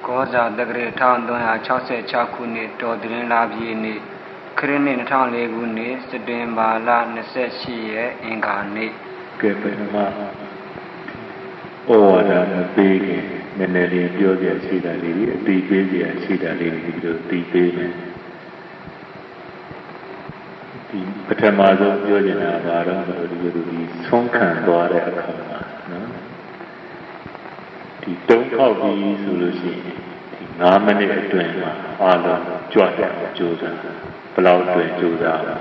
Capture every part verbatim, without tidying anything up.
Goza the Great Town Dona Chase Chakuni, Dodrin Lavieni, Krinin Town Leguni, Sedemba La Necessie, Ingani. Kepema Ora Big, Menelli, Georgia Sidali, the Georgia Sidali, the Baby. The Patamazo, Georgiana, Vara, the Sonkan Dora. The don't call these solutions. The nominate to him, Allah, Jordan, Joseph, Plow to Joseph.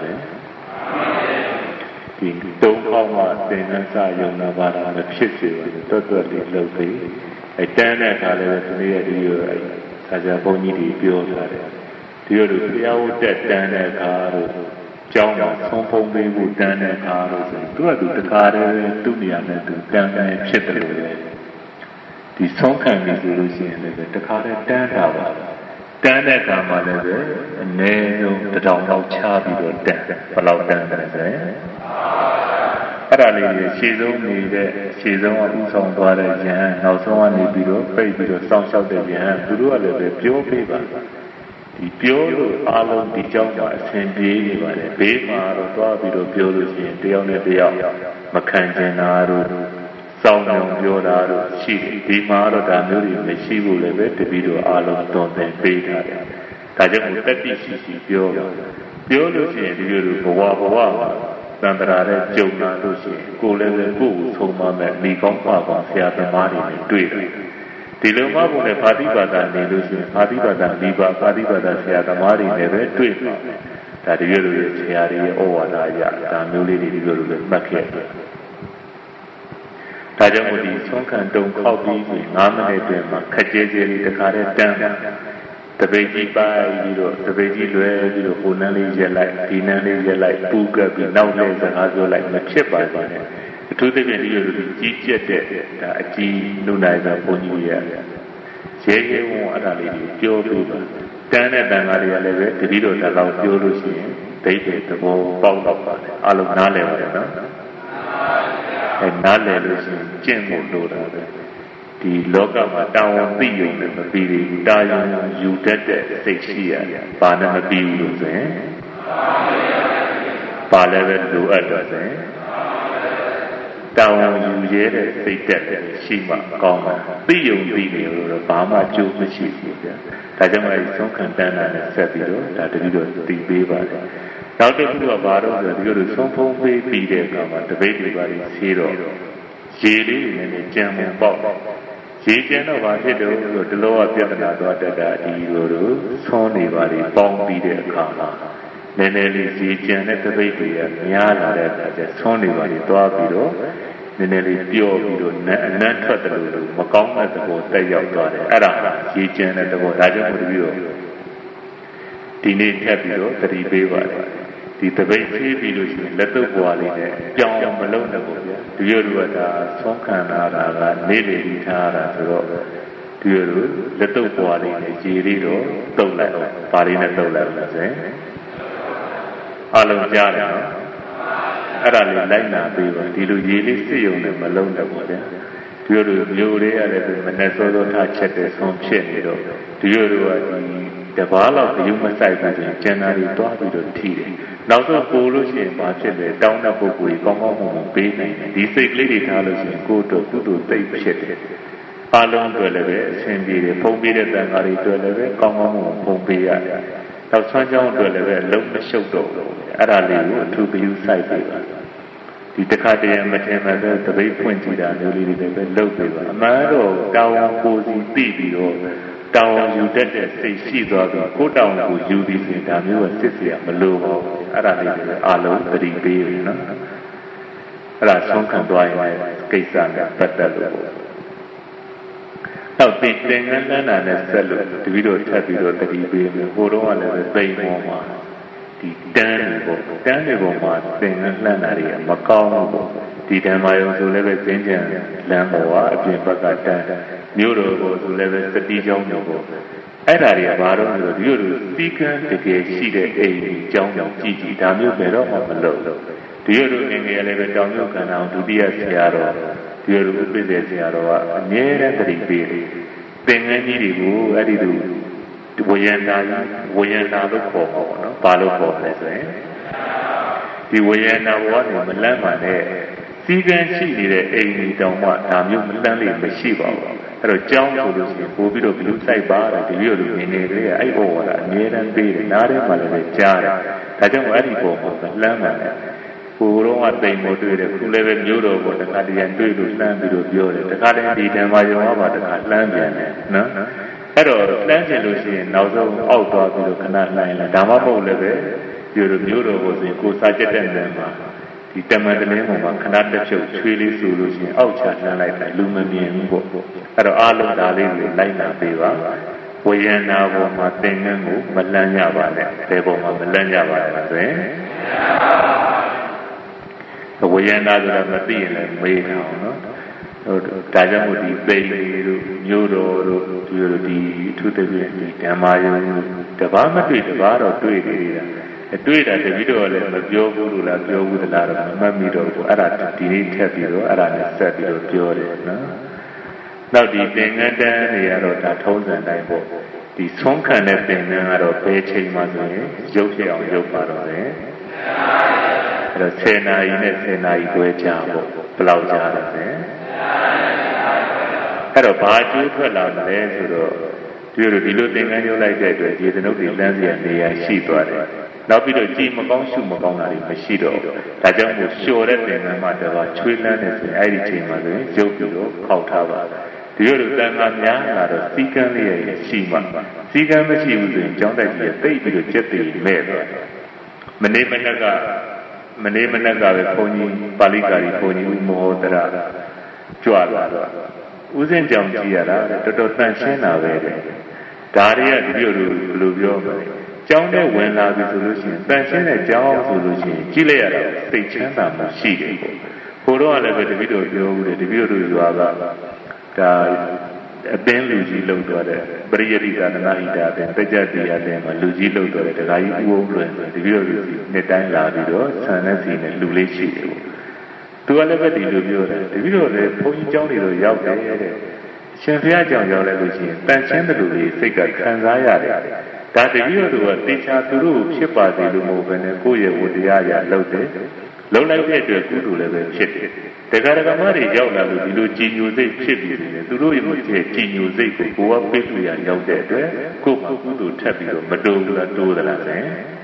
The don't call my thing inside your Navara, the Pissy, and the totally lovely. A ten at a near you, as a bony build at it. The other out that ten at car, John, some homemade wood ten at cars, and go to the car to me and to ten at Chitter. The song can be solution the car at ten hours. Ten at a mother, and nail the down of Charlie or ten, allow ten as Parallel, she's only the she's on some water, and also on the below, baby, or some shot that we have to do a little pure paper. The pure alone the Java, Saint Baby, a baby, or Bobby, pure, the only day out, Macanjan. Sound of your arrow, she, the Mara Damuri, the she will have it to be to Alon Don and Beta. Tajamu thirty cc pure. Pure Lucy and Yuru, Wawa, Sandra, Jonah Lucy, Gule and Boo, so Mamma, Nikon Papa, Fiat Mari, and Twitter. The Loma will have Padibada, Lucy, Padibada, Liba, Padibada, Fiat Mari, never Twitter. That Yuru is Yari, or Naya, Damuli, Yuru, Maket. Tajamudi, Sonkan don't copy, nominate them, Kajay, the Kare Dam, the Beji by the Beji Lue, Hunali Jelai, Pinali Jelai, Puga, be nowadays and also like Machipa. The two things you G Jet, G Nuna, Ponia, Jay won't allow pure people. Dana Dangaria Leve, the video that allows pure Lucy, they take the whole bound of Alumnale. And Nale Jim will do that. The local town being the Bidi, Diane, you did six years, Panama Bills, eh? Palaver do others, eh? Down you yet, they did Shima, Goma, Bill, Bill, Bama, Joe, Michigan. Tajama is some content and Sabiro, that video, the baby. Now they do a battle that you do some home baby there, the baby body zero. Jelly and a jam and pop. Jijan of a hill, the lower Piana daughter that you do, Sony body, bomb be there, Kama. Then Ellie Jijan at the baby and Yana, the Sony body, Dwabiro, then Ellie Pio, Nantra, Macom at the boat, they are got it. Ada, Jijan at the boat, I don't review. Teenage Capito, the baby. The Tabay Vilusi, Leto Boali, John Malone, Duru, Sonkana, Nili, Tara, Duru, Leto Boali, Girido, Tola, Farina Tola, eh? Alam Jana, Arali Lina, Dilu Yili, see you in Malone, Duru, Yuri, Minnesota, Tachet, some shit, Duru, the ball of the human side is generally thought with a tea. Now, so Polish market down a book we come home, bathing. These lady tellers go to good tape shit. Along to elevate, send the Pompey than Ari to elevate, come home, Pompey. Now, Sanjan to elevate, look the show door. Arali to be used side paper. The Takati and Matemada, the way twenty down, you leave it low paper. Mado, down, cozy, baby, or. Down you did it, say she's all go down to you this in the new city, Maluma, Arali, Alo, three baby, no? Rason can do I case and better. Now, the thing and then I sell the video tabby, three baby, Horo and the bay mama. The Daniel, Daniel, thing and Lanari, Macau, the Damayo to live at Benjamin, Lamoa, Jim Neuro to live at the Dijon Novo. Adaria Baron, you speaker, the gay seated a John Gigi, Damu Bero on the low. Do you do in the elevator down to be a Seattle? Do you do business Seattle? Near and the baby. သင်္ကန်းကြီးတွေကိုအဲ့ဒီလိုဝေယန္တာဝေယန္တာလို့ခေါ်မှာပေါ့နော်ဘာလို့ခေါ်လဲဆိုရင်ဒီဝေယန္တာဘောကနေမလန့်ပါနဲ့စီကံရှိနေတဲ့အိမ်ကြီးတောင်မှဒါမျိုးမလန့်လို့မရှိပါဘူးအဲ့တော့ကြောင်းဆိုလို့ရှိရင်ပို့ပြီးတော့ဘလူးစိုက်ပါတဲ့ဒီလိုလိုနေနေလေးအဲ့ဘောကအမြဲတမ်းပေးတယ်နားထဲမှာလည်းကြားတယ်ဒါကြောင့်အဲ့ဒီဘောကလန့်ပါနဲ့ကိုယ်တော့အသိမတွေ့တယ်ခုလည်းပဲမျိုးတော်ကိုတခါတည်းတွေ့လို့လှမ်းပြီးတော့ပြောတယ်တခါတည်းဒီဓမ္မယုံမှာပါတခါလှမ်းပြန်တယ်နော်အဲ့တော့လှမ်းချင်လို့ရှိရင်နောက်ဆုံးအောက်သွားပြီးတော့ခဏလှမ်းလာဒါမှမဟုတ်လည်းပဲဒီလိုမျိုးတော်ကိုဆိုရင်ကိုယ်စားချက်တဲ့နေမှာဒီတမန်တလင်းပေါ်မှာခဏတစ်ဖြုတ်ချွေးလေးဆိုလို့ရှိရင်အောက်ချလှမ်းလိုက်တာလူမမြင်ဘူးပေါ့အဲ့တော့အားလုံးဒါလေးကိုလိုက်နာပေးပါဝေယနာပေါ်မှာသင်္ကန်းကိုမလန့်ကြပါနဲ့ဘယ်ပေါ်မှာမလန့်ကြပါလဲဆိုရင်ဝေယနာဆိုတာမသိရင်လည်းမေးတာအောင်နော်ဒါကြောင့်မို့ဒီသိတို့မျိုးတော်တို့ဒီလိုဒီအထူးသဖြင့်ဒီဓမ္မယုံတဘာမတွေ့တဘာတော့တွေ့နေတာတွေ့တာတပည့်တော်လည်းမပြောဘူးလို့လားပြောဘူးသလားတော့မမှတ်မိတော့ဘူးအဲ့ဒါဒီနေ့ထက်ပြီးတော့အဲ့ဒါနဲ့ဆက်ပြီးတော့ပြောတယ်နော်နောက်ဒီသင်္ကန်းတန်းတွေကတော့ဒါထုံးစံတိုင်းပေါ့ဒီဆုံးခံတဲ့သင်္ကန်းကတော့ဘယ်ချိန်မှဆိုရင်ရုပ်ဖြစ်အောင်ရုပ်ပါတော့တယ်အဲ့တော့ဆယ်နာရီနဲ့ဆယ်နာရီတွဲကြပေါ့ဘယ်လောက်ကြာလဲအဲ့တော့ဘာကျိုးထွက်လာလဲဆိုတော့ဒီလိုဒီလိုသင်္ကန်းရုပ်လိုက်တဲ့အတွက်ဒီသနုပ်တွေလမ်းစီရနေရာရှိသွားတယ်နောက်ပြီးတော့ကြည်မကောင်းရှုမကောင်းတာတွေမရှိတော့ဘူးဒါကြောင့်မို့လျှော်တဲ့သင်္ကန်းမှာတော့ချွေးလန်းနေဆိုရင်အဲ့ဒီချိန်မှာဆိုရင်ရုပ်ပြီးတော့ခောက်ထားပါဒီလိုလိုတန်ခါများလာတော့စီကံလေးရရှိမှစီကံမရှိဘူးဆိုရင်ကျောင်းတိုက်ကြီးတိတ်ပြီးတော့ကျက်တည်မဲ့သွားမနေ့မနက်ကမနေ့မနက်ကပဲဘုန်းကြီးပါဠိကာရီဘုန်းကြီးဦးမောဒရာကြွလာတော့ဦးစင်းကြောင်ကြည့်ရတာတော်တော်တန်ရှင်းတာပဲတဲ့ဒါတွေကဒီလိုလိုဘယ်လိုပြောမလဲကျောင်းထဲဝင်လာပြီဆိုလို့ရှိရင်တန်ရှင်းတဲ့ကျောင်းဆိုလို့ရှိရင်ကြည့်လိုက်ရတာစိတ်ချမ်းသာမှုရှိတယ်ပေါ့ဘိုးတော်ကလည်းပဲတပည့်တော်ပြောဦးတယ်တပည့်တော်ရွာကဒါအပင်းလူကြီးလုံသွားတဲ့ပရိယတိကနာဟိတာတဲ့တကြတိရတဲ့မှာလူကြီးလုံသွားတဲ့ဒကာကြီးဦးအောင်လွင်တပည့်တော်လူကြီးနှစ်တိုင်းလာပြီးတော့ဆန်တဲ့စီနဲ့လူလေးရှိတယ်ပေါ့သူကလည်းပဲဒီလိုပြောတယ်တပည့်တော်လည်းဘုန်းကြီးကျောင်းတွေတော့ရောက်တယ်တဲ့ရှင်ဘုရားကျောင်းရောက်လိုက်လို့ရှိရင်တန်ရှင်းတဲ့လူတွေစိတ်ကခံစားရတယ်ဒါတပည့်တော်ကတေချာသူတို့ဖြစ်ပါစေလို့မဟုတ်ဘဲနဲ့ကိုယ့်ရဲ့ဝတ္တရားရလုပ်တယ်လုံးလိုက်တဲ့အတွက်ကုသိုလ်လည်းပဲဖြစ်တယ်တရားဓမ္မတွေရောက်လာလို့ဒီလိုကြည်ညိုစိတ်ဖြစ်ပြီးတယ်သူတို့ရဲ့ကြည်ညိုစိတ်ကိုကိုယ်ကပေးလို့ရရောက်တဲ့အတွက်ကိုယ်ကကုသိုလ်ထပ်ပြီးတော့မတိုးဘူးလားတိုးသလားလဲ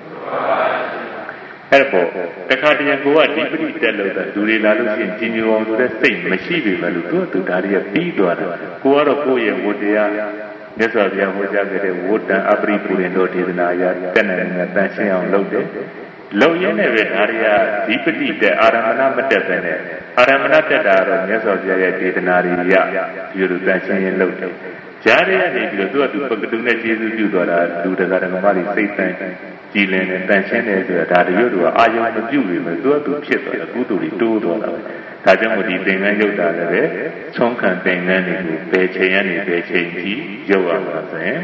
အဲ့တော့တခါတည်းကိုကဒီပရိတက်လို့တာလူတွေလာလို့ရှိရင်ကြည်ညိုအောင်ဆိုတဲ့စိတ်မရှိပေမဲ့လို့သူကသူဒါတွေကပြီးသွားတယ်ကိုကတော့ကိုယ့်ရဲ့ဝတ္တရားမြတ်စွာဘုရားဟောကြားခဲ့တဲ့ဝတ္တံအပရိပုရိန္ဒောဒေသနာအရတက်နေနေတန်ရှင်းအောင်လုပ်တယ်လုံရင်းနဲ့ပဲဒါတွေကဒီပတိတဲ့အာရမဏမတက်ပဲနဲ့အာရမဏတက်တာတော့မြတ်စွာဘုရားရဲ့ဒေသနာတွေရဒီလိုတန်ရှင်းရင်လုပ်တယ်ကြားရတဲ့နေပြီးတော့သူကသူပကတုနဲ့ကျေးဇူးပြုသွားတာလူတကာဓမ္မတွေစိတ်တန်ကြည်လင်နဲ့တန်ရှင်းတယ်ဆိုတာဒါတရွတ်တို့ကအာယုံမပြုတ်ပြီမဲ့သူကသူဖြစ်သွားတယ်ကုသိုလ်တွေတိုးသွားတာပဲဒါကြောင့်မို့ဒီသင်္ကန်းရုပ်တာလည်းပဲဆုံးခံသင်္ကန်းတွေကိုဘယ်ချိန်ကနေဘယ်ချိန်ကြီးရုပ်ရမှာဆိုရင်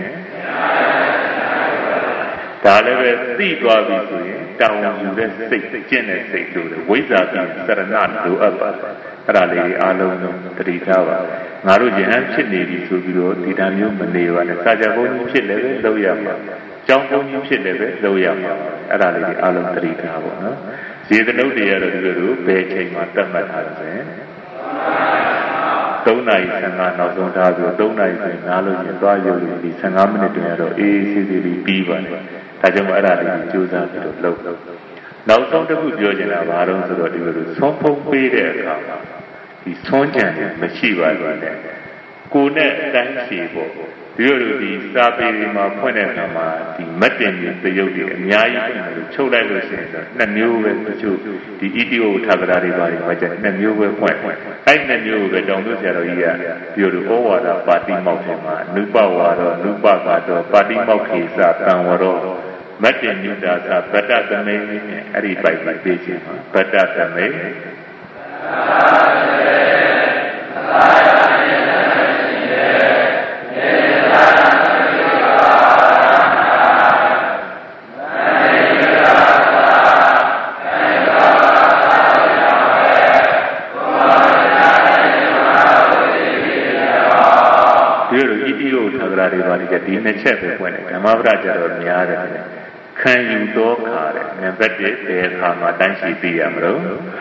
ဒါလည်းပဲသိသွားပြီဆိုရင်တောင်းယူတဲ့စိတ်ကျင့်တဲ့စိတ်တို့ဝိဇ္ဇာပြီးစရဏလိုအပ်ပါအဲ့ဒါလေးအားလုံးသတိထားပါငါတို့ယဟန်ဖြစ်နေပြီဆိုပြီးတော့ဒီတမျိုးမနေပါနဲ့စာကြဘုန်းကြီးဖြစ်လည်းပဲလုပ်ရမှာကျောင်းဘုန်းကြီးဖြစ်လည်းပဲလုပ်ရမှာအဲ့ဒါလေးအားလုံးသတိထားပါနော်ဇေတနုတ်တွေကတော့ဒီလိုဘယ်ချိန်မှတတ်မှတ်ထားတယ်သုံးနာရီဆယ်ငါနောက်ဆုံးထားပြီးသုံးနာရီဆိုရင်နားလို့ရင်သွားရုပ်လို့ဒီဆယ်ငါမိနစ်တည်းကတော့အေးအေးဆေးဆေးလေးပြီးပါတယ်ဒါကြောင့်အဲ့ဒါလေးကြိုးစားပြီးတော့လုပ်နောက်ဆုံးတစ်ခုပြောချင်တာဘာလို့ဆိုတော့ဒီလိုဆုံးဖုံးပေးတဲ့အခါမှာဒီဆုံးကြံတယ်မရှိပါဘူးနဲ့ကိုယ်နဲ့အတိုင်းရှိပေါ့ဒီလိုဒီစာပေတွေမှာဖွင့်တဲ့အခါမှာဒီမတ်တင်ကြီးသရုပ်တွေအများကြီးဖွင့်လို့ချုပ်လိုက်လို့ရှိရင်တော့နှစ်မျိုးပဲတချို့ဒီဣတိဝထဗရာတွေပါတွေမှာကျနှစ်မျိုးပဲဖွင့်အဲ့နှစ်မျိုးပဲတောင်တို့ဆရာတော်ကြီးကဒီလိုဩဝါဒပါတိမောက်ထဲမှာနုပဝါရောနုပကတော့ပါတိမောက်ခေသတံဝရောမတ္တညုတာသဗတ္တသမိန်အဲ့ဒီပိုက်ပိုက်ပေးခြင်းမှာဗတ္တသမိန်ဒီလိုဣတိယချက်ဒီနှစ်ချက်ပဲပွင့်တယ်ဓမ္မပဒကြတော့များတယ်ခံယူသောခါတဲ့နံပါတ်တစ်ဘယ်ခါမှတိုင်းရှိသိရမလို့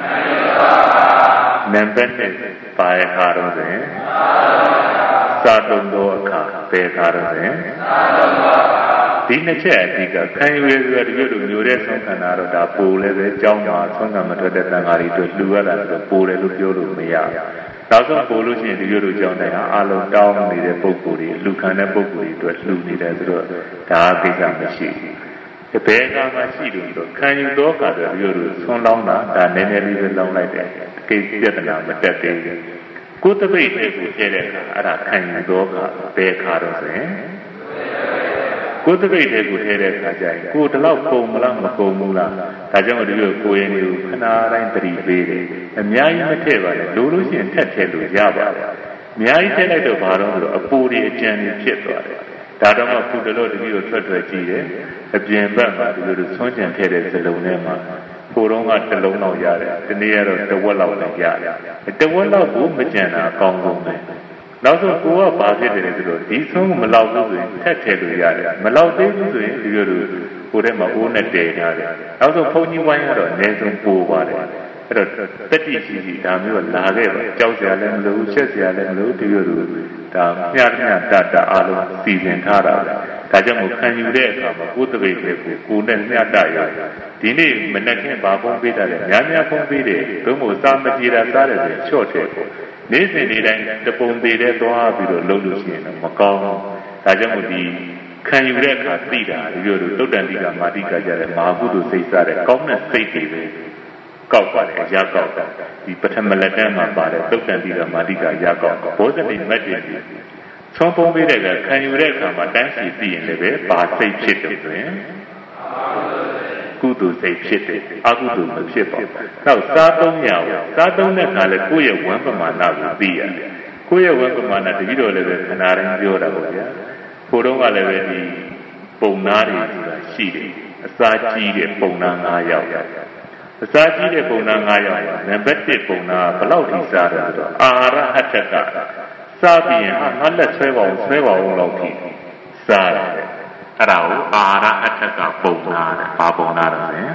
နံပါတ်နှစ်ပါရခါတော့ဆိုစာတုံသောအခါဘယ်ခါတော့ဆိုဒီနှစ်ချက်အဓိကခံယူရဆိုတကယ်လို့မျိုးတဲ့ဆုံးခံတာတော့ဒါပိုလည်းပဲကြောင်းမှာဆုံးခံမထွက်တဲ့တန်ဃာတွေတို့လူရတာဆိုပိုတယ်လို့ပြောလို့မရနောက်ဆုံးပိုလို့ရှိရင်ဒီလိုလိုကြောင်းတိုင်းအလုံးတောင်းနေတဲ့ပုံကိုယ်တွေလူခံတဲ့ပုံကိုယ်တွေအတွက်လူနေတယ်ဆိုတော့ဒါအကိစ္စမရှိဘူးဘယ်ကမှရှိလို့ဆိုခံယူတော့ကဆိုဒီလိုလိုဆွန်းလောင်းတာဒါနည်းနည်းလေးပဲလောင်းလိုက်တယ်ကိစ္စပြဿနာမတက်သေးဘူးကိုယ်တပိတ်နဲ့ကိုပြည့်တဲ့အခါအဲ့ဒါခံယူတော့ကဘယ်ခါတော့ဆိုရင်ကိုယ်တပိတ်တဲ့ကိုထဲတဲ့အခါကျရင်ကိုယ်တလောက်ပုံမလားမပုံဘူးလားဒါကြောင့်ဒီလိုကိုယ်ရင်ကိုခဏတိုင်းတတိပေးတယ်အများကြီးမထည့်ပါနဲ့လိုလို့ရှိရင်ထက်ထည့်လို့ရပါတယ်အများကြီးထည့်လိုက်တော့ဘာလို့ဆိုတော့အပူတွေအကျန်တွေဖြစ်သွားတယ်ဒါတော့မှခုတလို့တတိကိုထွက်ထွက်ကြည့်တယ်အပြင်ဘက်မှာဒီလိုဆွမ်းကြံထည့်တဲ့စလုံးထဲမှာကိုတော့ကတစ်လုံးလောက်ရတယ်ဒီနေ့ကတော့တစ်ဝက်လောက်လည်းရတယ်တစ်ဝက်လောက်ကိုမကြံတာအကောင်းဆုံးပဲနောက်ဆုံးကိုကဘာဖြစ်တယ်လဲဆိုတော့ဒီဆုံးမလောက်ဘူးဆိုရင်ထက်ထည့်လို့ရတယ်မလောက်သေးဘူးဆိုရင်ဒီလိုလိုကိုထဲမှာအိုးနဲ့တည်ထားတယ်နောက်ဆုံးဘုန်းကြီးဝိုင်းကတော့အနည်းဆုံးပိုးပါတယ်အဲ့တော့တတိရှိရှိဒါမျိုးလာခဲ့ပါကြောက်စရာလည်းမလိုဘူးချက်စရာလည်းမလိုဒီလိုလိုဒါမျှမျှတတအားလုံးစီစဉ်ထားတာဒါကြောင့်မို့ခံယူတဲ့အခါမှာကိုယ်တပိတ်လေးကိုကိုယ်နဲ့မျှတရဒီနေ့မနေ့ကဘာဖုံးပေးတာလဲများများဖုံးပေးတယ်ဘုံမို့စားမပြေတာစားတယ်ဆိုရင်ချော့တယ်ပေါ့နေ့စဉ်နေ့တိုင်းတပုံသေးတဲ့သွားပြီးတော့လုပ်လို့ရှိရင်တော့မကောင်းဘူးဒါကြောင့်မို့ဒီခံယူတဲ့အခါသိတာဒီလိုလိုတုတ်တန်တိကမာတိကကြတဲ့မဟာကုသိုလ်စိတ်စားတဲ့ကောင်းတဲ့စိတ်တွေပဲကောက်ပါတယ်အရာကောက်တာဒီပထမလက်တန်းမှာပါတဲ့တုတ်တန်တိကမာတိကရာကောက်ဘောဇတိမတ်တွေသုံးပုံပေးတဲ့ကခံယူတဲ့အခါမှာတန်းစီသိရင်လည်းပဲဘာစိတ်ဖြစ်တယ်ဆိုရင်ကုသိုလ်စိတ်ဖြစ်တယ်အကုသိုလ်မဖြစ်ပါဘူး။နောက်စားသုံးရအောင်စားသုံးတဲ့အခါလည်းကိုယ့်ရဲ့ဝမ်းပမာဏကိုသိရတယ်။ကိုယ့်ရဲ့ဝမ်းပမာဏတတိတော်လည်းပဲခဏတိုင်းပြောတာပေါ့ဗျာ။ကိုယ်တော့ကလည်းပဲဒီပုံနာတွေဆိုတာရှိတယ်။အစာကြီးတဲ့ပုံနာ၅ယောက်အစာကြီးတဲ့ပုံနာ၅ယောက်နံပါတ်တစ်ပုံနာဘယ်လောက်ထိစားတယ်ဆိုတော့အာဟာရဟထကစားပြီးရင်ဟာငါလက်ဆွဲပါအောင်ဆွဲပါအောင်လောက်ထိစားတယ်အဲ့ဒါကိုအာဟာရအထက်ကပုံနာတယ်ဘာပုံနာတယ်လဲ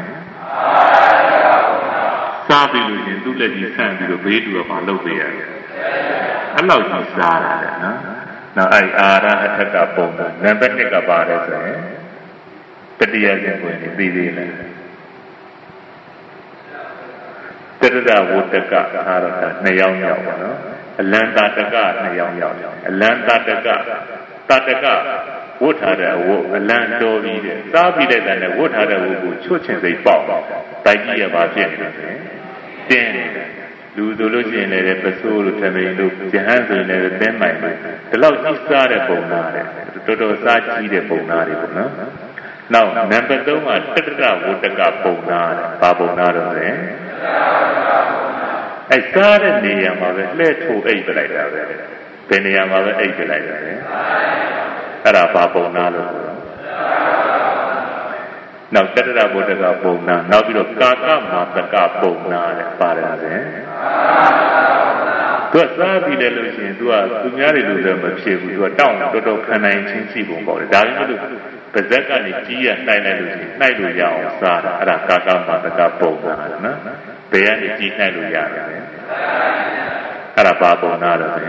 စားပြီးလို့ရင်သူ့လက်ကြီးဆန့်ပြီးတော့ဘေးတူကဘာလုပ်ပေးရလဲအဲ့လောက်ကြီးစားရတယ်နော်နောက်အဲ့အာဟာရအထက်ကပုံနာနံပါတ်နှစ်ကပါတယ်ဆိုရင်တတိယကျင့်ဝင်ပြီးပြီးလေးလားတရဒဝတ္တကအာရကနှစ်ယောက်ယောက်ပါနော်အလန္တတကနှစ်ယောက်ယောက်အလန္တတကတတကဝတ်ထားတဲ့ဝတ်အလံတော်ပြီးတဲ့စားပြီးတဲ့တဲ့ဝတ်ထားတဲ့ဝတ်ကိုချွတ်ချင်စိတ်ပေါက်တိုက်ကြီးရပါဖြစ်နေတယ်တင်းနေတယ်လူဆိုလို့ရှိရင်လည်းပစိုးလို့ထမိန်လို့ဇဟန်းဆိုရင်လည်းတင်းမိုင်ပဲဒီလောက်ကြီးစားတဲ့ပုံနာတဲ့တော်တော်စားကြီးတဲ့ပုံနာတွေပေါ့နော်နောက်နံပါတ်သုံးကတတရဝတ္တကပုံနာတဲ့ဘာပုံနာတော့လဲအဲစားတဲ့နေရာမှာပဲလှဲ့ထိုးအိပ်ပလိုက်တာပဲဘယ်နေရာမှာပဲအိပ်ပလိုက်တာလဲအဲ့ဒါဘာပုံနာလို့နောက်တတရဘုဒ္ဓကပုံနာနောက်ပြီးတော့ကာကမာတကပုံနာတဲ့ပါတယ်ဗျသူကစားပြီးတယ်လို့ရှိရင်သူကသူများတွေလို့လည်းမဖြစ်ဘူးသူကတောင်းတော်တော်ခံနိုင်ချင်းစီပုံပေါ့လေဒါပေမဲ့လို့ပါဇက်ကနေကြီးရနှိုက်လိုက်လို့ရှိရင်နှိုက်လို့ရအောင်စားတာအဲ့ဒါကာကမာတကပုံနာနော်ဘယ်ကနေကြီးနှိုက်လို့ရတယ်လဲအဲ့ဒါဘာပုံနာတော့လဲ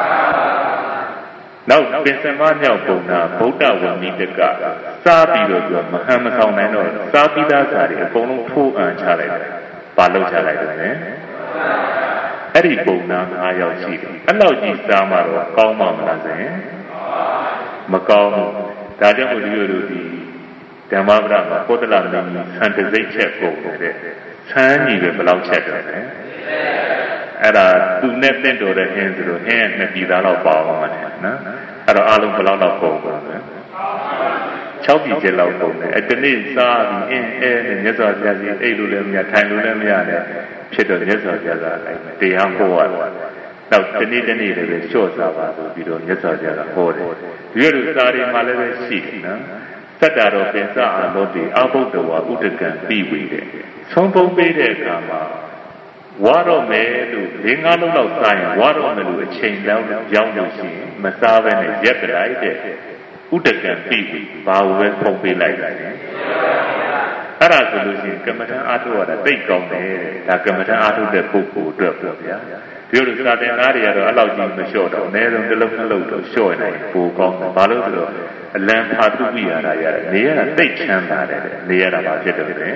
နောက်ပင်စမမြောက်ပုံနာဗုဒ္ဓဝဏိတကစားပြီးတော့ပြောမဟန်မဆောင်နိုင်တော့စားပြီးသားစားတွေအကုန်လုံးထိုးအံချလိုက်တယ်။ဘာလုပ်ချလိုက်တယ်လဲ။အဲ့ဒီပုံနာ၅ယောက်ရှိတယ်။အဲ့လောက်ကြီးစားမှတော့ကောင်းမှမလားဆိုရင်မကောင်းဘူး။ဒါကြောင့်မို့ဒီလိုလိုဒီဓမ္မပဒမှာပုဒ္ဒလမင်းကြီးဆန်တစိတ်ချက်ပုံတဲ့ဆန်းကြီးပဲဘယ်လောက်ချက်တယ်လဲ။အဲ့ဒါသူနဲ့တင့်တော်တဲ့ဟင်းဆိုတော့ဟင်းနဲ့ပြည်သားတော့ပါအောင်မယ်နော်အဲ့တော့အားလုံးဘယ်လောက်တော့ပုံပါလဲ၆ပြည်ကျက်လောက်ပုံတယ်အဲ့ဒီနေ့စားပြီးအင်းအဲနဲ့မြတ်စွာဘုရားကြီးအိတ်လို့လည်းမရထိုင်လို့လည်းမရနဲ့ဖြစ်တော့မြတ်စွာဘုရားကအဲ့တရားဟောရတယ်နောက်ဒီနေ့ဒီနေ့လည်းပဲလျှော့စားပါဆိုပြီးတော့မြတ်စွာဘုရားကဟောတယ်ဒီလိုစာရီမှာလည်းပဲရှိတယ်နော်သတ္တရောပင်စအာလောတိအဘုဒ္ဓဝါဥဒကံပြီးဝေတဲ့ဆုံးပုံပေးတဲ့အခါမှာဝါတော့မယ်လို့၄၅လုံးလောက်စားရင်ဝါတော့မယ်လို့အချိန်လောက်ရောက်လို့ရှိရင်မစားဘဲနဲ့ရက်ပလိုက်တဲ့ဥဒကံပြီဘာဝဲဖုံပေးလိုက်တယ်အဲ့ဒါဆိုလို့ရှိရင်ကမ္မထအားထုတ်ရတာသိကောင်းတယ်ဒါကမ္မထအားထုတ်တဲ့ပုဂ္ဂိုလ်အတွက်ပေါ့ဗျာဒီလိုစာသင်သားတွေကတော့အဲ့လောက်ကြီးမလျှော့တော့အနည်းဆုံးတစ်လုံးတစ်လုံးတော့လျှော့နေပိုကောင်းတယ်ဘာလို့ဆိုတော့အလံဖာတုပိရတာရတယ်နေရတာသိချမ်းသာတယ်နေရတာဘာဖြစ်တယ်လဲဒီ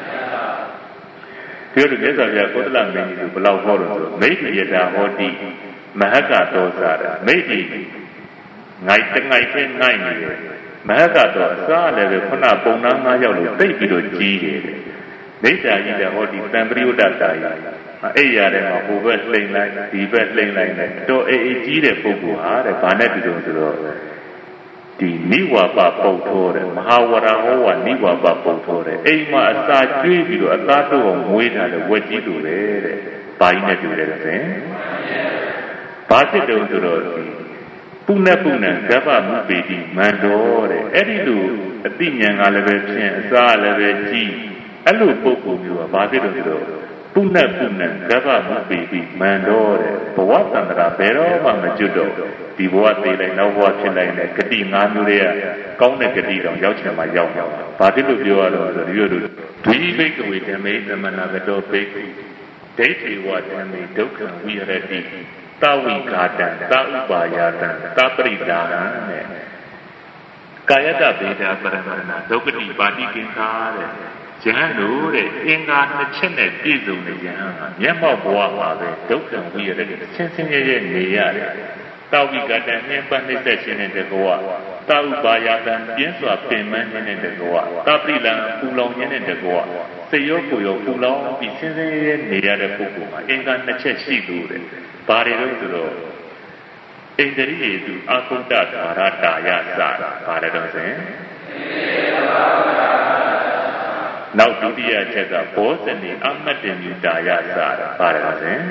လိုမြတ်စွာဘုရားကုသလမင်းကြီးကဘလောက်ဟောလို့ဆိုမိတ်တိယတာဟောတိမဟကတောစာတာမိတ်တိငိုက်တငိုက်ပဲငိုက်နေတယ်မဟကတော့အစားလည်းပဲခုနပုံနာငါးယောက်လို့သိပြီးတော့ကြီးတယ်မိစ္ဆာကြီးတဲ့ဟောဒီတံပရိယုဒ္ဒတာကြီးအဲ့ရတဲ့မှာဟိုဘက်လှိမ့်လိုက်ဒီဘက်လှိမ့်လိုက်နဲ့တော့အေးအေးကြီးတဲ့ပုဂ္ဂိုလ်ဟာတဲ့ဘာနဲ့တူတုံးဆိုတော့ဒီနိဝါပပုတ်ထိုးတယ်မဟာဝရဟောဝနိဝါပပုတ်ထိုးတယ်အိမ်မှာအစာကျွေးပြီးတော့အသားတို့အောင်မွေးထားတဲ့ဝက်ကြီးလိုပဲတဲ့ဘာကြီးနဲ့တူတယ်လဲဆိုရင်ဘာဖြစ်တုံးဆိုတော့ပုဏ္ဏပုဏ္ဏဂဗ္ဗမုပေတိမန္တောတဲ့အဲ့ဒီလိုအတိညာဏ်ကလည်းပဲဖြင့်အစားလည်းပဲကြီးအဲ့လိုပုဂ္ဂိုလ်မျိုးကဘာဖြစ်လို့ဆိုတော့ပုဏ္ဏပုဏ္ဏဂဗ္ဗမုပေတိမန္တောတဲ့ဘဝတန္တရာဘယ်တော့မှမကျွတ်တော့ဒီဘဝသေးလိုက်နောက်ဘဝဖြစ်လိုက်နဲ့ဂတိ၅မျိုးတွေကကောင်းတဲ့ဂတိတောင်ရောက်ချင်မှရောက်မှာဘာဖြစ်လို့ပြောရတော့ဆိုတော့ဒီလိုဒွိဘိကဝေဓမ္မေသမဏဂတောဘိက္ခုဒိဋ္ဌိဝဓမ္မေဒုက္ခဝိရတိသဝိကာတံသဥပါယတံသပရိဒါရံနဲ့ကာယတဗေဒပရမဏဒုက္ခတိပါတိကိင်္ခာတဲ့ယဟန်တို့တဲ့အင်္ဂါနှစ်ချက်နဲ့ပြည့်စုံတဲ့ယဟန်ကမျက်မှောက်ဘဝမှာပဲဒုက္ခဝိရတဲ့ဆင်းဆင်းရဲရဲနေရတယ်သဝိကာတံနှင်းပတ်နှိမ့်ဆက်ခြင်းနဲ့တကောသဥပါယတံပြင်းစွာပင်ပန်းခြင်းနဲ့တကောသပရိလံပူလောင်ခြင်းနဲ့တကောစေရောကိုရောပူလောင်ပြီးဆင်းဆင်းရဲရဲနေရတဲ့ပုဂ္ဂိုလ်မှာအင်္ဂါနှစ်ချက်ရှိလို့တဲ့ဘာတွေလို့ဆိုတော့ဣန္ဒြိယေသူအာကုတ္တဓာရတာယစတာဘာလဲတော့ဆိုရင်နောက်ဒုတိယချက်ကဘောဇနိအမတ္တညုတာယစတာဘာလဲတော့ဆိုရင်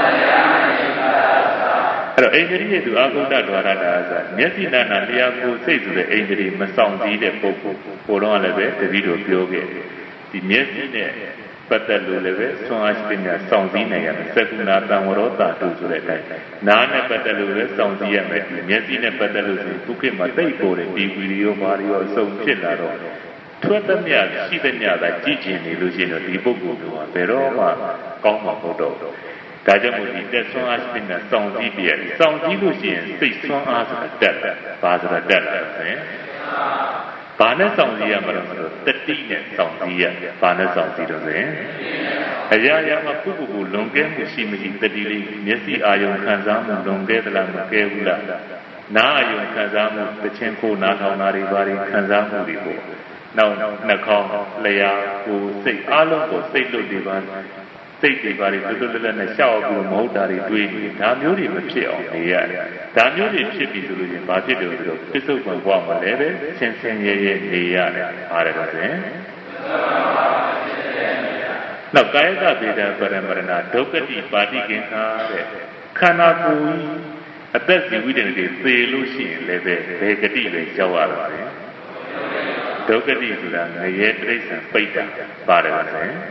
အဲ့တော့ဣန္ဒြိယေသူအာကုတ္တဓာရတာယစမျက်စိနာနာလျှာကိုစိတ်ဆိုတဲ့ဣန္ဒြိမဆောင်စည်းတဲ့ပုဂ္ဂိုလ်ကိုတော့လည်းပဲတပည့်တော်ပြောခဲ့ဒီမျက်စိနဲ့ပတ်သက်လို့လည်းပဲဆွမ်းအားရှိတဲ့စောင့်စည်းနိုင်ရမယ်သက္ကုဏတံဝရောတာတုဆိုတဲ့အတိုင်းနားနဲ့ပတ်သက်လို့လည်းစောင့်စည်းရမယ်ဒီမျက်စိနဲ့ပတ်သက်လို့ဆိုခုခေတ်မှာသိပေါ်တဲ့ဒီဗီဒီယိုမာရီယောအစုံဖြစ်လာတော့ထွက်သမျှရှိသမျှသာကြည့်ကျင်နေလို့ရှိရင်တော့ဒီပုဂ္ဂိုလ်ကဘယ်တော့မှကောင်းမှာမဟုတ်တော့ဘူးဒါကြောင့်မို့ဒီတက်ဆွမ်းအားရှိတဲ့စောင့်စည်းပြည့်စောင့်စည်းလို့ရှိရင်စိတ်ဆွမ်းအားဆိုတာတက်တယ်ဘာဆိုတာတက်လာဆိုရင်ဘာနဲ့ဆောင်စည်းရမှာလဲဆိုတော့တတိနဲ့ဆောင်စည်းရဘာနဲ့ဆောင်စည်းတော့ဆိုရင်အရာရာမှာပုဂ္ဂိုလ်ကိုလွန်ကဲမှုရှိမရှိတတိလေးမျက်စိအာယုံခံစားမှုလွန်ကဲသလားမကဲဘူးလားနားအာယုံခံစားမှုတခြင်းကိုနားထောင်တာတွေဘာတွေခံစားမှုတွေပေါ့နောက်နှာခေါင်းလျှာကိုယ်စိတ်အားလုံးကိုစိတ်လွတ်တွေပါစိတ်တွေပါတွေတွတ်တွတ်လက်နဲ့ရှောက်ပြီးမဟုတ်တာတွေတွေးနေဒါမျိုးတွေမဖြစ်အောင်နေရတယ်ဒါမျိုးတွေဖြစ်ပြီဆိုလို့ရင်ဘာဖြစ်တယ်ဆိုတော့ပစ္စုပန်ဘဝမှာလည်းပဲဆင်းဆင်းရဲရဲနေရတယ်အားရတော့ဆိုရင်နောက်ကာယကဗေဒပရမရဏဒုက္ခတိပါတိကိင်္ခာတဲ့ခန္ဓာကိုယ်ကြီးအသက်ဇီဝိတ္တတွေသေလို့ရှိရင်လည်းပဲဘယ်ဂတိပဲရောက်ရတာလဲဒုက္ခတိဆိုတာငရဲတိရစ္ဆာန်ပိဋ္ဌာပါတယ်ဆိုရင်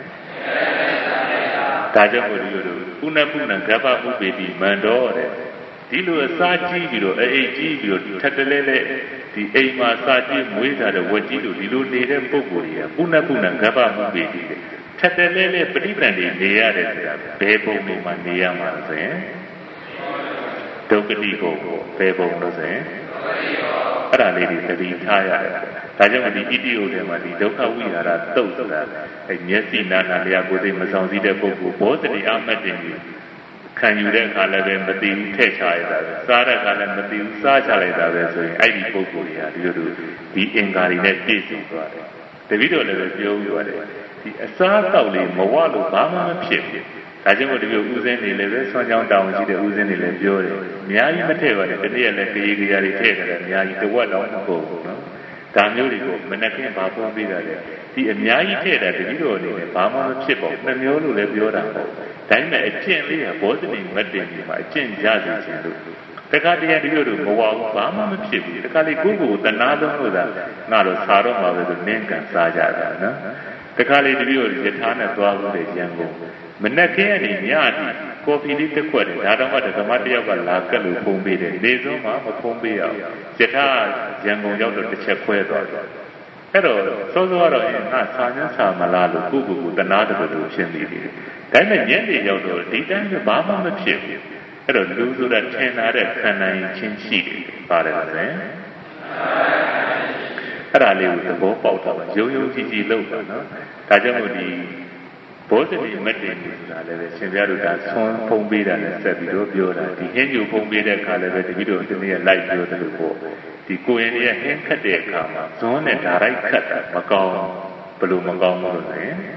ဒါကြောင့်မို့ဒီလိုပုဏ္ဏပုဏ္ဏဂဗ္ဗမုပေတိမန္တောတဲ့ဒီလိုအစာကြီးပြီးတော့အိတ်ကြီးပြီးတော့ထက်တလဲလဲဒီအိမ်မှာစာကြီးမွေးထားတဲ့ဝက်ကြီးတို့ဒီလိုနေတဲ့ပုဂ္ဂိုလ်တွေကပုဏ္ဏပုဏ္ဏဂဗ္ဗမုပေတိတဲ့ထက်တလဲလဲပဋိပဒံတွေနေရတယ်ဆိုတာဘယ်ပုံတွေမှာနေရမှာလဲဆိုရင်ဒုက္ခတိကိုဘယ်ပုံလို့ဆိုရင်အဲ့ဒါလေးတွေသတိထားရတယ်ဒါကြောင့်ဒီဣတိယထဲမှာဒီဒုက္ခဝိဟာရသုတ်ဆိုတာအဲမျက်စိနာနာလျာကိုယ်စိတ်မဆောင်စည်းတဲ့ပုဂ္ဂိုလ်ဘောဇတိအမတ်တင်ကြီးခံယူတဲ့အခါလည်းပဲမသိဘူးထည့်ချရတာပဲစားတဲ့အခါလည်းမသိဘူးစားချလိုက်တာပဲဆိုရင်အဲ့ဒီပုဂ္ဂိုလ်တွေကဒီလိုလိုဒီအင်္ဂါတွေနဲ့ပြည့်စုံသွားတယ်တပည့်တော်လည်းပြောပြရတယ်ဒီအစားတောက်လေးမဝလို့ဘာမှမဖြစ်ဘူးဒါကြောင့်မို့ဒီလိုဥစဉ်နေလည်းပဲဆွမ်းချောင်းတောင်းရှိတဲ့ဥစဉ်နေလည်းပြောတယ်အများကြီးမထည့်ပါနဲ့တနေ့လည်းကြေးကြေးတွေထည့်ကြတယ်အများကြီးတဝက်တော့မဟုတ်ဘူးနော်ဒါမျိုးတွေကိုမနှက်ခင်ဘာပွားပေးတာလဲဒီအများကြီးထည့်တာတတိတော်အနေနဲ့ဘာမှမဖြစ်ပါဘူးနှမျိုးလို့လည်းပြောတာပေါ့ဒါပေမဲ့အကျင့်လေးကဘောဇနိမတ်တင်ကြီးမှာအကျင့်ကြစေခြင်းလို့တခါတည်းတည်းတို့မဝဘူးဘာမှမဖြစ်ဘူးတခါလေကိုယ့်ကိုယ်တနာလုံးလို့သာငါတို့စားတော့မှာပဲဆိုနင်းကန်စားကြတာနော်တခါလေတည်းတို့ယထာနဲ့သွားလို့တဲ့ရန်ကုန်မနှက်ခင်ကနေညအထိ coffee little quarter, Adamata, the Matia, Laka, Pombe, Nezoma, Pombe, Zeta, Jango Yoto, the Chequedo. Hello, so are in Nasana, Malalu, Gugu, the Nada, the Shindi. Then the Yendi Yoto, the time the Bama, the chip. Hello, lose that ten other canine chin sheet, Father. Rally with the boat out, Joyo Gigi Lopa, Tajamudi, both of the Metin, Sinaruda, Son Pombida and Sabido Biola, the Hindu Pombida Calabet, the video to me a light Yoda before, the Coenia Henkade Kama, Son and Arai Cut, Macau, Blue Macau,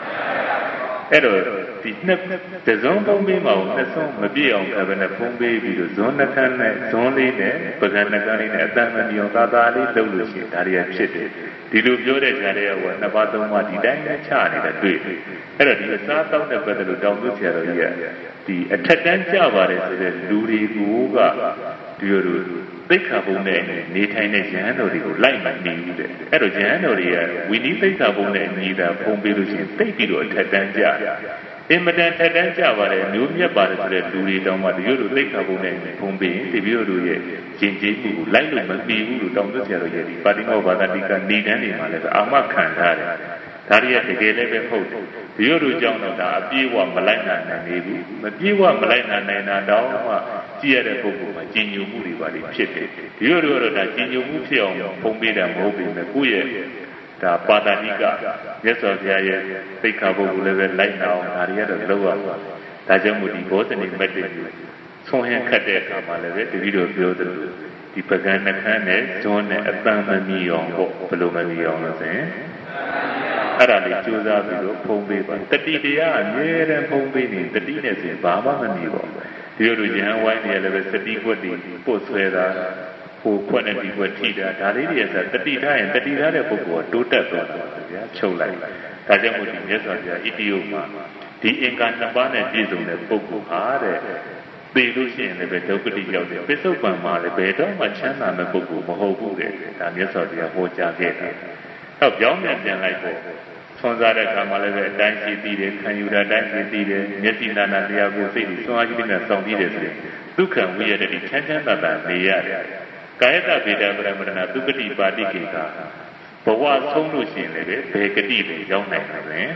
Hello, the zone Pombi Mount, the song Mabio, having a Pombi, the Zonatan, Zonly, Paganagan, Adaman, Yogabali, Dolushi, Daria Chitty. The Lubioda area was Nabatoma, the Danga Chani, that do it. Hello, the South of the Better Domusia, the attendant Java is the Luri Guga, Duru, Bicabone, Nitane Janori, Lyman needed. Hello, Janori, we need Bicabone, neither Pombilusi, take you to attendant Java. In Madame Tadanja, Numia Barra, Luri, Doma, Yuru, Bicabone, Pombi, the Yuru, Jinji, Lilu, Mabi, Domusia, Padding over that he can need any matter, Amakan. Taria the Gale Hotel. The Yuru John of the Abiwa Malina and Navy, Mabiwa Malina and Dawa, Sierra Bobu, Ginu Muri, but it shifted. The Yuru that Ginu Mutio, Pombida, Mobi, Maguye, the Padaniga, yes, of the Picabo level light now, Arietta Lower, Tajamudi, both and in Medicine. So he cut their Kamala, the video builder, the Pagana Cane, John, a Bamami on Palomami on the same. Arali Juza Bido, Pombe, Tatia, Yer and Pombe, the Dinas in Baba and Nivo. The Urujan wine elevator, the Digwadi, Postweda, who quantity were Tida, Taridia, the Tita and the Tida Pogo, two taps, Chola, Tajamudi, yes, of the idioma. The Incantabana is on the Pogo hard. The Lucian, the Betopity of the Pisopama, the Beto, Machana, and the Pogo, Mohobu, and yes, of the Hoja Geta. Help young and like Sonzara Kamala, Dancy Dide, Kanyuda, Dancy Dide, Messina, Diago City, so I didn't have some details. Dukan, we had a detention of that, the Yard. Kayata Veda Brahmana, Dukati Badikita. But what so Lucian, Pekati, young man,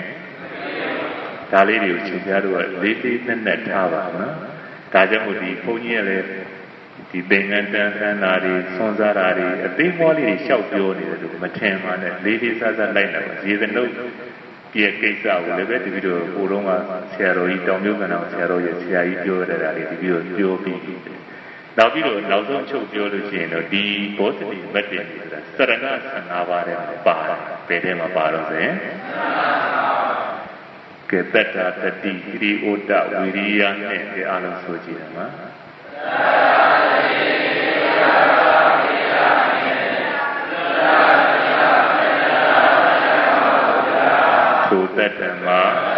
Talidi, Chigaru, Lady, and that tower, Tajamudi, Ponyele. The Bengan Nari, Sonzarari, a big molly shout you Matema, ladies as a lineup, even though Pierre Kesa will have the video of Uroma, Sierra, Domugan, Sierra, Sierra, the video of P O P. Now, video, now don't show Geologian, the both of these methods, Saranas and Avara, Bar, Pedema Baros, eh? Get better, the degree or that Wiria and the Alan Sojima. So that the ma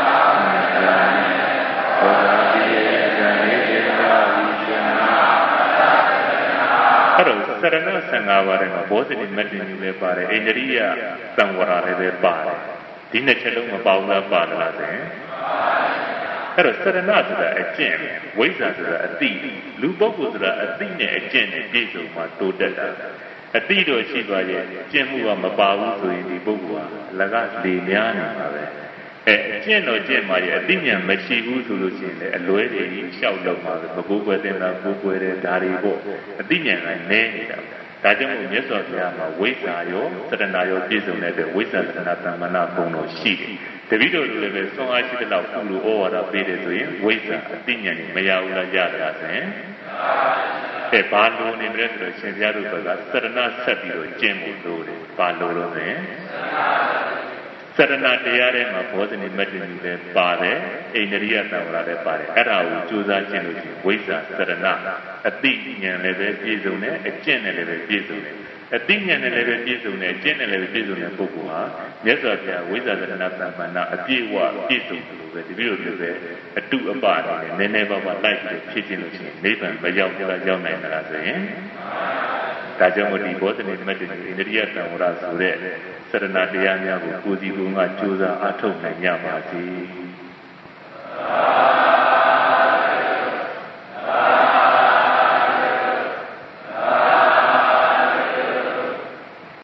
Sarana Sangavara, both in Medina, Enderia, Sangwara, Bar, Dinner Chelum about the Bar. Pero Saranata, a gem, Waisa, a thief, Lubokura, a thing, a gem, a diesel, my two data. A theater Shiva, Jemu Mabawu in the Bugua, Lagas de Liana. A gen or gem, a thing, a Machibu solution, a lawyer, shout of Mabuba, then a Bubu, Daribo, a thing, and name it. Tajamu Yesotama, Waisa, Saranayo, diesel, never Waisa, Natamana, Bono, Shi. The video to live so I should allow Kulu or a bidder to him, Waisa, opinion, Mayaula Yada, eh? A Palo in Retro, Shayaruba, Sarana Sabiro, Jemu, Palo, eh? Sarana Diarema was in Medicine, Pare, a Neria Tavara Pare, Arau, Juza Genusi, Waisa, Sarana, a thing and level Jizune, a general Jizune. A thing and a level Jizune, a general Jizune Pukua, Yesatia, Wizard and Natamana, a Jiwa, Jizu, with the view of a two apart, and they never were like the kitchen, Nathan, Bayaka, Young and Razain. Tajamudi was in Medicine, in the Riata Ras, Sarana Diana, Kuzi Guma, Juza, Atom, and Yamati.